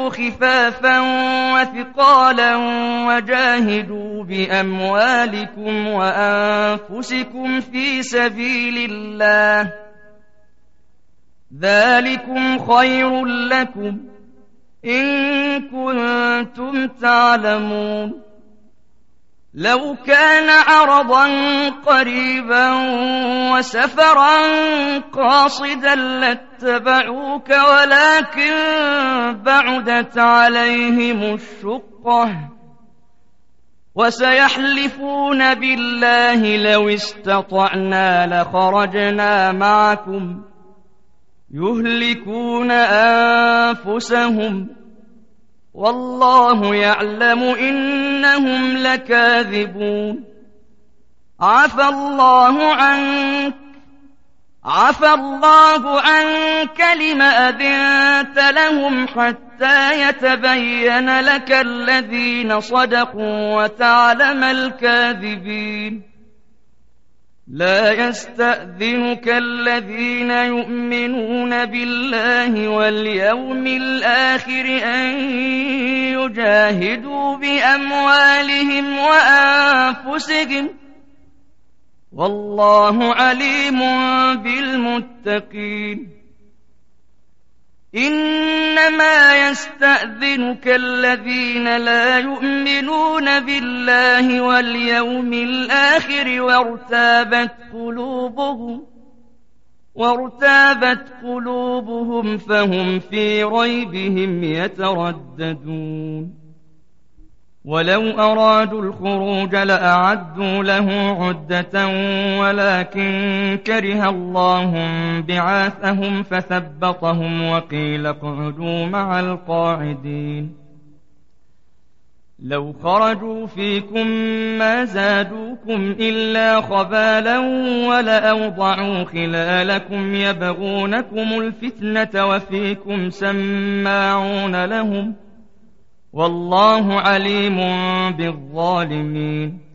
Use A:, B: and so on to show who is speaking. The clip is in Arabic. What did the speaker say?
A: انفروا خفافا وثقالا وجاهدوا بأموالكم وأنفسكم في سبيل الله ذلكم خير لكم إن كنتم تعلمون لو كان عرضا قريبا وسفرا قاصدا لاتبعوك ولكن بعدت عليهم الشقة وسيحلفون بالله لو استطعنا لخرجنا معكم يهلكون أنفسهم والله يعلم إنهم لكاذبون عفى الله عنك لم أذنت لهم حتى يتبين لك الذين صدقوا وتعلم الكاذبين لا يستأذنك الذين يؤمنون بالله واليوم الآخر أن يجاهدوا بأموالهم وأنفسهم والله عليم بالمتقين إنما يستأذنك الذين لا يؤمنون بالله واليوم الآخر وارتابت قلوبهم فهم في ريبهم يترددون ولو أرادوا الخروج لأعدوا له عدة ولكن كره الله بعاثهم فثبطهم وقيل اقعدوا مع القاعدين لو خرجوا فيكم ما زادوكم إلا خبالا ولأوضعوا خلالكم يبغونكم الفتنة وفيكم سماعون لهم والله عليم بالظالمين